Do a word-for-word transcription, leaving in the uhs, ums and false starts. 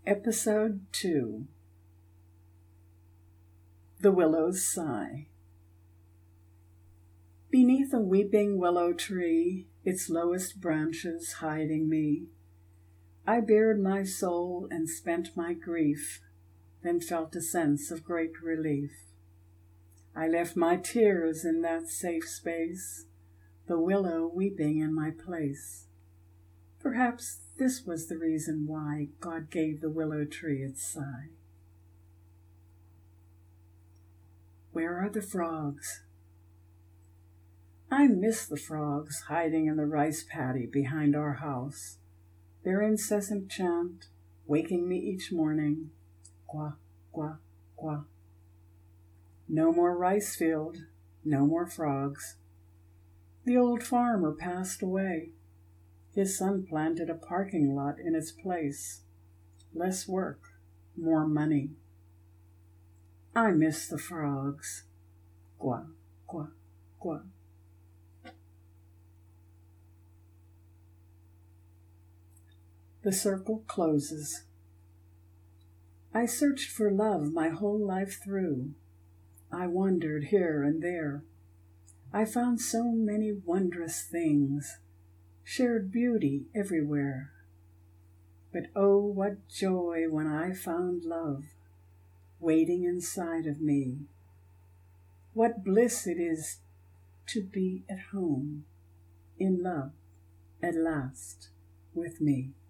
Episode two. The Willow's Sigh. Beneath a weeping willow tree, its lowest branches hiding me, I bared my soul and spent my grief, then felt a sense of great relief. I left my tears in that safe space, the willow weeping in my place. Perhaps this was the reason why God gave the willow tree its sigh. Where are the frogs? I miss the frogs hiding in the rice paddy behind our house, their incessant chant waking me each morning, quack, quack, quack. No more rice field, no more frogs. The old farmer passed away. His son planted a parking lot in its place. Less work, more money. I miss the frogs. Quack, quack, quack. The circle closes. I searched for love my whole life through. I wandered here and there. I found so many wondrous things, shared beauty everywhere. But oh, what joy when I found love waiting inside of me. What bliss it is to be at home, in love, at last, with me.